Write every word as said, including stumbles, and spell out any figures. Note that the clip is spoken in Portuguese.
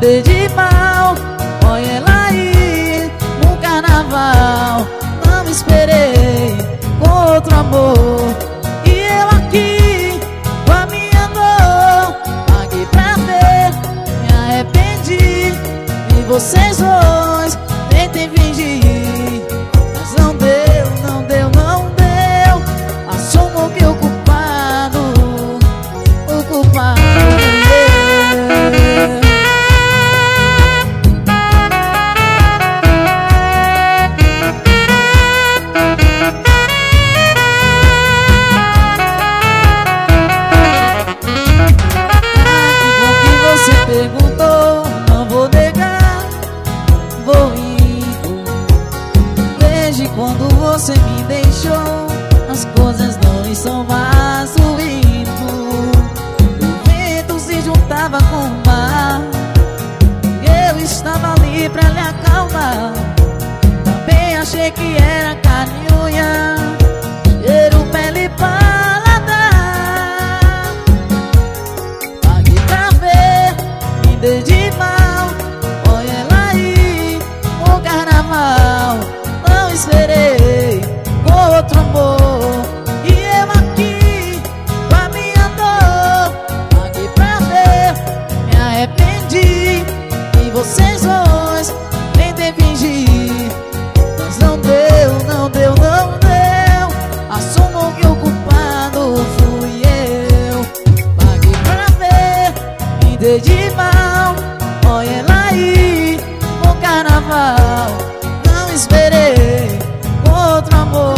dei de mal. Olha ela aí no carnaval. Não esperei com outro amor. E eu aqui com a minha dor. Paguei pra ver, me arrependi. E vocês dois tentem fingir, mas não deu, não deu, não deu. Assumo que o culpado, o culpado é eu. Perguntou, não vou negar, vou indo. Desde quando você me deixou, as coisas não estão mais fluindo. O vento se juntava com o mar, eu estava ali pra lhe acalmar. Também achei que era carne e unha, cheiro, pele e paladar. Paguei pra ver, dei de mal. Olha ela aí no carnaval. Não esperei com outro amor. E eu aqui com a minha dor. Paguei pra ver, me arrependi. E vocês dois tentem fingir, mas não deu, não deu, não deu. Assumo que o culpado fui eu. Paguei pra ver, me dei de mal. Olha ela aí no carnaval. Não esperei com outro amor.